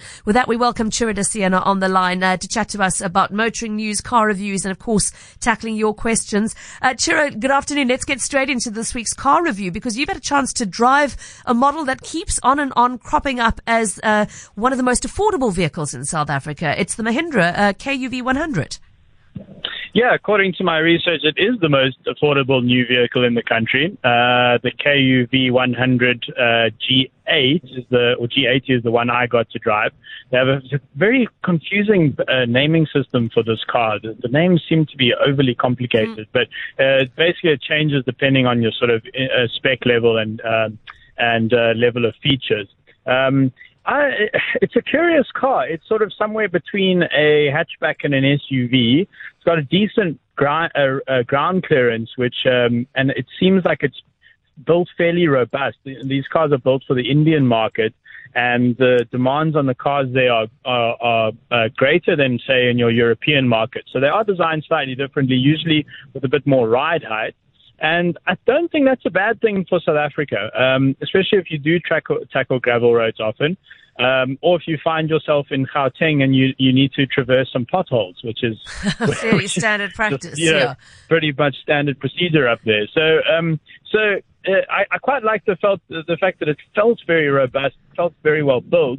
With that, we welcome Chiro de Siena on the line to chat to us about motoring news, car reviews, and of course, tackling your questions. Chiro, good afternoon. Let's get straight into this week's car review because you've had a chance to drive a model that keeps on and on cropping up as one of the most affordable vehicles in South Africa. It's the Mahindra KUV 100. Yeah, according to my research, it is the most affordable new vehicle in the country. The KUV 100 G8 G80 is the one I got to drive. They have a very confusing naming system for this car. The names seem to be overly complicated, but basically it changes depending on your sort of spec level and level of features. It's a curious car. It's sort of somewhere between a hatchback and an SUV. It's got a decent ground clearance, which and it seems like it's built fairly robust. These cars are built for the Indian market, and the demands on the cars there are greater than, say, in your European market. So they are designed slightly differently, usually with a bit more ride height. And I don't think that's a bad thing for South Africa, especially if you do tackle gravel roads often, or if you find yourself in Gauteng and you need to traverse some potholes, which is fairly standard practice. Just, pretty much standard procedure up there. So I quite like the fact that it felt very robust, felt very well built.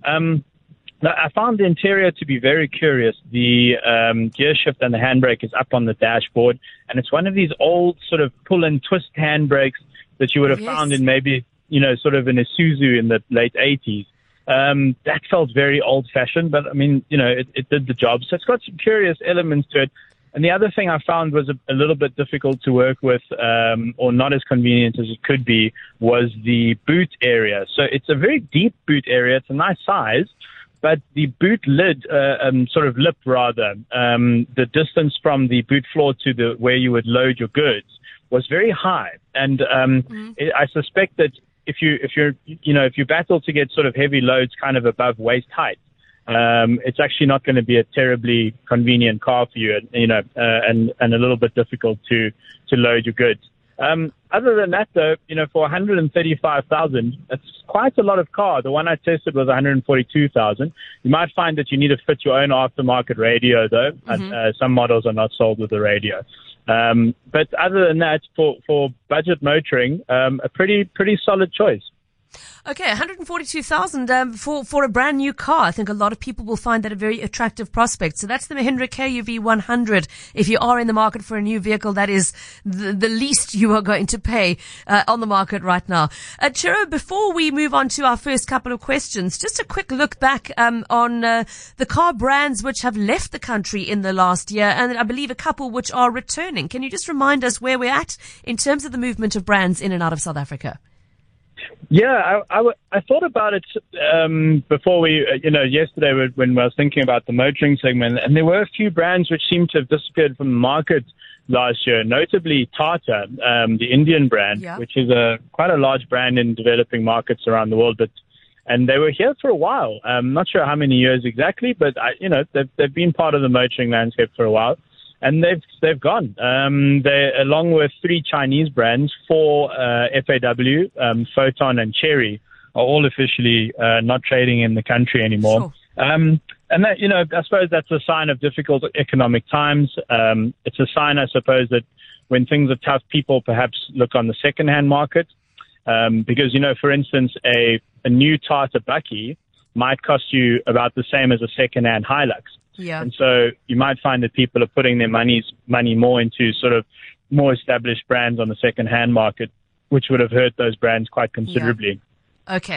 I found the interior to be very curious. The gear shift and the handbrake is up on the dashboard, and it's one of these old sort of pull and twist handbrakes that you would have found in maybe, sort of an Isuzu in the late 80s. That felt very old-fashioned, but I mean, it did the job. So it's got some curious elements to it. And the other thing I found was a little bit difficult to work with, or not as convenient as it could be, was the boot area. So it's a very deep boot area. It's a nice size. But the boot lid, sort of lip rather, the distance from the boot floor to where you would load your goods was very high. And I suspect that if you battle to get sort of heavy loads kind of above waist height, it's actually not going to be a terribly convenient car for you, and a little bit difficult to load your goods. Other than that, though, for 135,000, that's quite a lot of car. The one I tested was 142,000. You might find that you need to fit your own aftermarket radio, though. Some models are not sold with a radio. But other than that, for budget motoring, a pretty solid choice. Okay, 142,000 for a brand new car. I think a lot of people will find that a very attractive prospect. So that's the Mahindra KUV 100. If you are in the market for a new vehicle, that is the least you are going to pay on the market right now. Chiro, before we move on to our first couple of questions, just a quick look back on the car brands which have left the country in the last year, and I believe a couple which are returning. Can you just remind us where we're at in terms of the movement of brands in and out of South Africa? Yeah, I thought about it before we, yesterday when I was thinking about the motoring segment, and there were a few brands which seemed to have disappeared from the market last year, notably Tata, the Indian brand, which is quite a large brand in developing markets around the world. And they were here for a while. I'm not sure how many years exactly, but they've been part of the motoring landscape for a while. And they've gone. They, along with 3 Chinese brands, 4 FAW, Photon, and Chery, are all officially not trading in the country anymore. Sure. And that, I suppose that's a sign of difficult economic times. It's a sign, I suppose, that when things are tough, people perhaps look on the second-hand market. Because, for instance, a new Tata Bakkie might cost you about the same as a second-hand Hilux. Yeah. And so you might find that people are putting their money more into sort of more established brands on the second-hand market, which would have hurt those brands quite considerably. Yeah. Okay.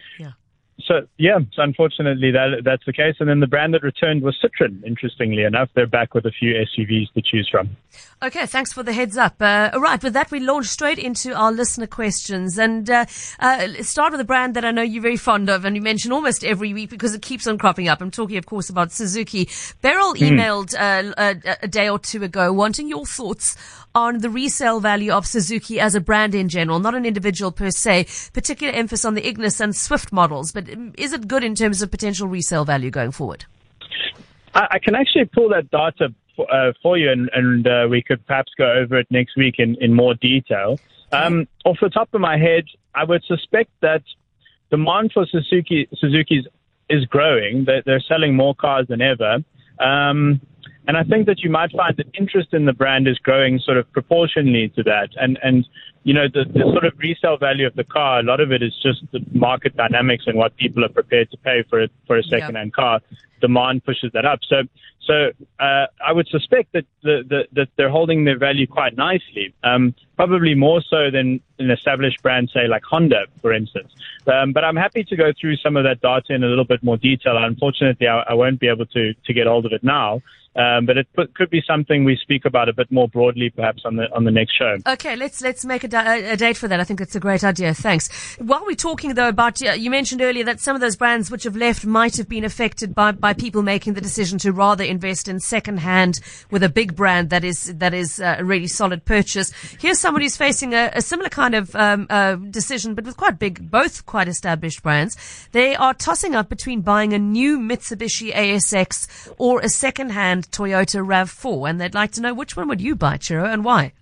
So unfortunately that's the case. And then the brand that returned was Citroen, interestingly enough. They're back with a few SUVs to choose from. Okay, thanks for the heads up. All right, with that, we launch straight into our listener questions. And let's start with a brand that I know you're very fond of, and you mention almost every week because it keeps on cropping up. I'm talking, of course, about Suzuki. Beryl emailed a day or two ago wanting your thoughts on the resale value of Suzuki as a brand in general, not an individual per se, particular emphasis on the Ignis and Swift models. But is it good in terms of potential resale value going forward? I can actually pull that data for you, and we could perhaps go over it next week in more detail. Off the top of my head, I would suspect that demand for Suzuki's is growing. They're selling more cars than ever. And I think that you might find that interest in the brand is growing sort of proportionally to that. And the sort of resale value of the car, a lot of it is just the market dynamics and what people are prepared to pay for a second-hand car. Demand pushes that up. So I would suspect that that they're holding their value quite nicely, probably more so than an established brand, say like Honda, for instance. But I'm happy to go through some of that data in a little bit more detail. Unfortunately, I won't be able to get hold of it now. But it could be something we speak about a bit more broadly, perhaps on the next show. Okay, let's make a date for that. I think that's a great idea. Thanks. While we're talking though about, you mentioned earlier that some of those brands which have left might have been affected by people making the decision to rather invest in second hand with a big brand that is a really solid purchase. Here's someone who's facing a similar kind of decision, but with both quite established brands. They are tossing up between buying a new Mitsubishi ASX or a second hand Toyota RAV4, and they'd like to know which one would you buy, Chiro, and why?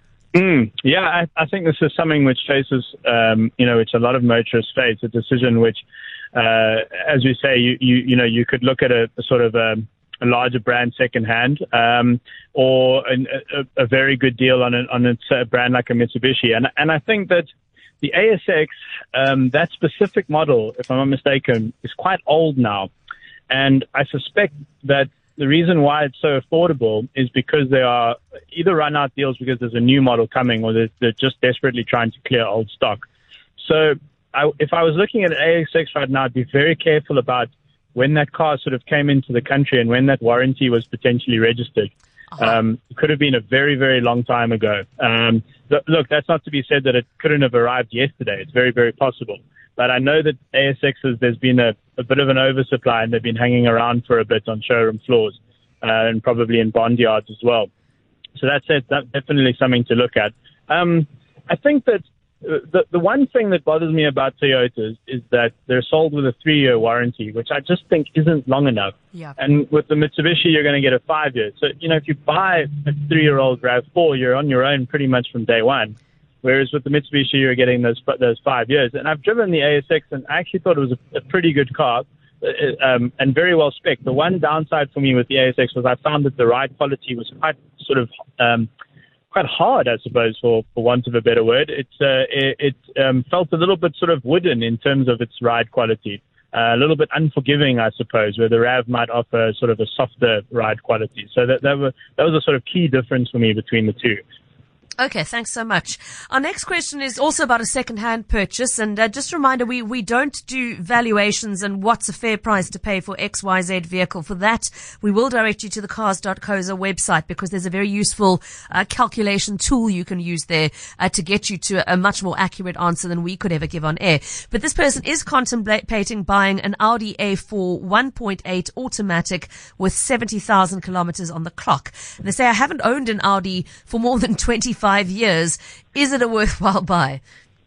Yeah, I think this is something which faces, which a lot of motorists face, a decision which, as we say, you could look at a sort of a larger brand secondhand, or a very good deal on a brand like a Mitsubishi, and I think that the ASX, that specific model, if I'm not mistaken, is quite old now, and I suspect that the reason why it's so affordable is because they are either run out deals because there's a new model coming, or they're just desperately trying to clear old stock. So if I was looking at an ASX right now, I'd be very careful about when that car sort of came into the country and when that warranty was potentially registered. It could have been a very, very long time ago. Look, that's not to be said that it couldn't have arrived yesterday. It's very, very possible. But I know that ASXs, there's been a bit of an oversupply, and they've been hanging around for a bit on showroom floors, and probably in bond yards as well. So that's definitely something to look at. I think that the one thing that bothers me about Toyotas is that they're sold with a 3-year warranty, which I just think isn't long enough. Yeah. And with the Mitsubishi, you're going to get a 5-year. So, if you buy a 3-year-old RAV4, you're on your own pretty much from day one. Whereas with the Mitsubishi, you're getting those 5 years. And I've driven the ASX, and I actually thought it was a pretty good car, and very well spec'd. The one downside for me with the ASX was I found that the ride quality was quite sort of quite hard, I suppose, for want of a better word. It felt a little bit sort of wooden in terms of its ride quality. A little bit unforgiving, I suppose, where the RAV might offer sort of a softer ride quality. So that was a sort of key difference for me between the two. Okay, thanks so much. Our next question is also about a second-hand purchase, and just a reminder, we don't do valuations and what's a fair price to pay for XYZ vehicle. For that, we will direct you to the cars.coza website, because there's a very useful calculation tool you can use there to get you to a much more accurate answer than we could ever give on air. But this person is contemplating buying an Audi A4 1.8 automatic with 70,000 kilometers on the clock. And they say, I haven't owned an Audi for more than 25 years. Is it a worthwhile buy?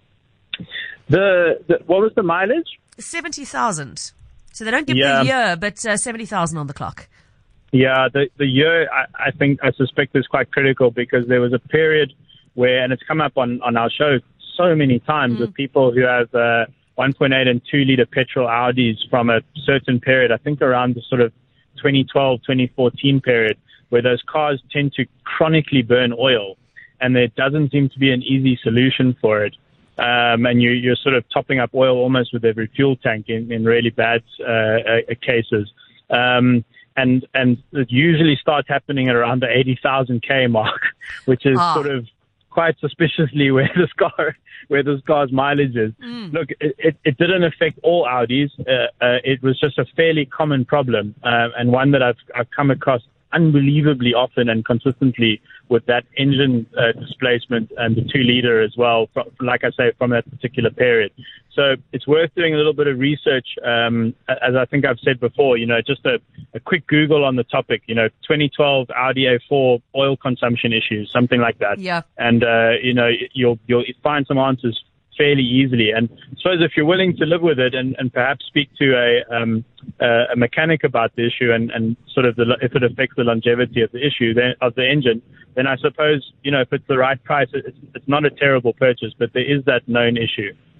What was the mileage? 70,000. So they don't give the year, but 70,000 on the clock. Yeah, the year I suspect is quite critical, because there was a period where, and it's come up on our show so many times, with people who have 1.8 and 2 liter petrol Audis from a certain period, I think around the sort of 2012, 2014 period, where those cars tend to chronically burn oil. And there doesn't seem to be an easy solution for it. And you're sort of topping up oil almost with every fuel tank in really bad cases. And it usually starts happening at around the 80,000 K mark, which is sort of quite suspiciously where this car's mileage is. Look, it didn't affect all Audis. It was just a fairly common problem, and one that I've come across unbelievably often and consistently with that engine displacement and the 2 liter as well, like I say, from that particular period. So it's worth doing a little bit of research. As I think I've said before, just a quick Google on the topic, 2012 Audi A4 oil consumption issues, something like that. Yeah. And, you'll find some answers fairly easily. And I suppose if you're willing to live with it and perhaps speak to a mechanic about the issue and sort of if it affects the longevity of the issue of the engine, then I suppose, if it's the right price, it's not a terrible purchase, but there is that known issue.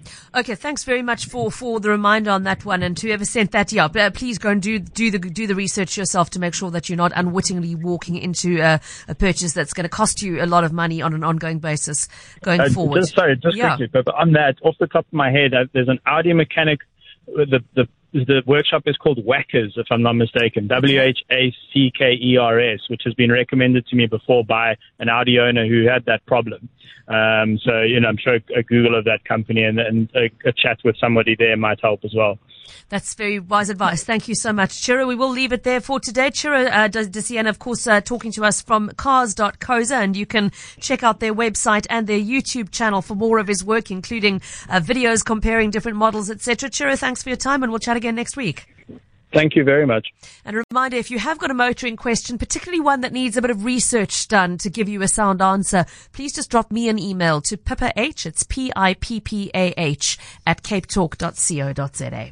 Okay, thanks very much for the reminder on that one. And whoever sent that, please go and do the research yourself to make sure that you're not unwittingly walking into a purchase that's going to cost you a lot of money on an ongoing basis going forward. Just quickly, but on that, off the top of my head, there's an Audi mechanic. The workshop is called Whackers, if I'm not mistaken, WHACKERS, which has been recommended to me before by an Audi owner who had that problem. So, I'm sure a Google of that company and a chat with somebody there might help as well. That's very wise advice. Thank you so much, Chiro. We will leave it there for today. Chiro Desiana, of course, talking to us from cars.coza, and you can check out their website and their YouTube channel for more of his work, including videos comparing different models, etc. Chiro, thanks for your time, and we'll chat again next week. Thank you very much. And a reminder, if you have got a motoring question, particularly one that needs a bit of research done to give you a sound answer, please just drop me an email to pippah, it's PIPPAH, @capetalk.co.za.